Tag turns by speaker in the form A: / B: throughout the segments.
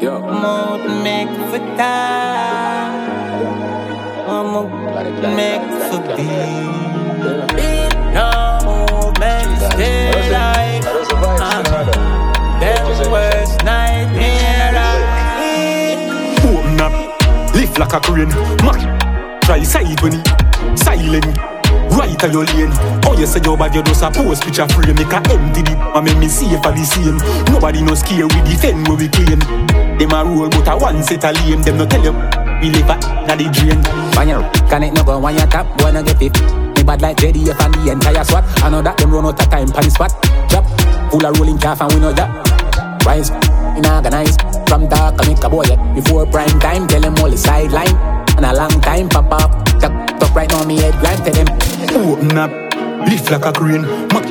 A: Mouth make for time. Mouth make for beat. No, man, stay like them worst nightmare.
B: Open up, lift like a crane. Try side when he silent. Right on your lane. Oh, you say your bad, you just a post picture frame. Make a empty it, and make me see for the same. Nobody no scare, we defend where we claim. Them a roll, but a one set a lame. Them no tell you, we live at the drain.
C: When you connect, no go when you tap, boy no get it. Me bad like JDF and the entire SWAT. I know that them run out of time pan the spot. Drop, full of rolling calf and we know that. Rise, inorganize, from dark and make a boy. Before prime time, tell them all the sideline. And a long time, pop up. Top right now, me head grind, tell them.
B: Open up, lift like a crane.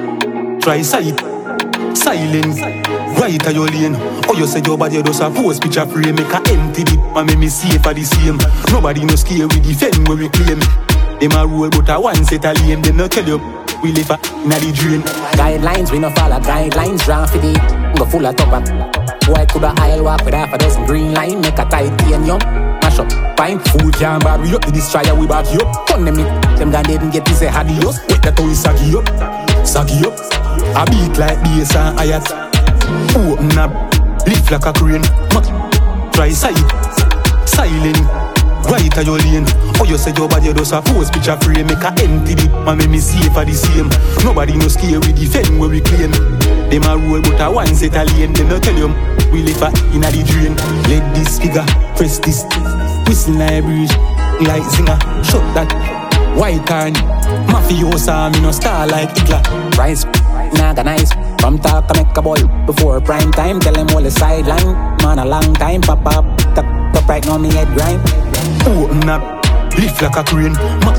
B: Try sight, silent. Right on your lane. Oh, you say your body, you just a post picture frame. Make a empty it, and make me see for the same. Nobody no scare, we defend where we claim. Them a roll, but a one set a lane. Them no tell you, we live in the drain.
C: Guidelines, we no follow guidelines. Draw for the, go full of top up. Boy, coulda aisle walk with half a dozen green line. Make a tight young. Mash up, fine, food can bad. We up the destroyer, we back you up. Turn them it, them guy didn't get to say adios.
B: Wait that we saggy up, saggy up. A beat like bass and hi-hat. Open up, lift like a crane. Try sight, silent. Right on your lane. Oh, you say your body, you just a post picture frame. Make a empty it, and make me see for the same. Nobody no scare, we defend where we claim. Them a roll, but a one set a lane. Them no tell you, we live in the drain. Let this figure, press this. Whistle like breeze, like zinger. Shut that, white turn. Mafiosa, me no star like Hitler.
C: Rise, organize, from talk to make a boy. Before prime time, tell them all the sideline. Man, a long time, pop up. Top right now, me head grind.
B: Open up, lift like a crane.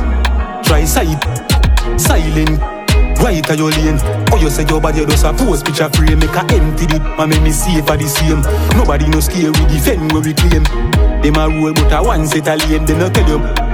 B: Try sight, silent. Right on your lane. Oh, you say your body, you just a post picture frame. Make a empty it, and make me see for the same. Nobody no scare, we defend where we claim. Them a roll, but a one set a lane. They no tell you,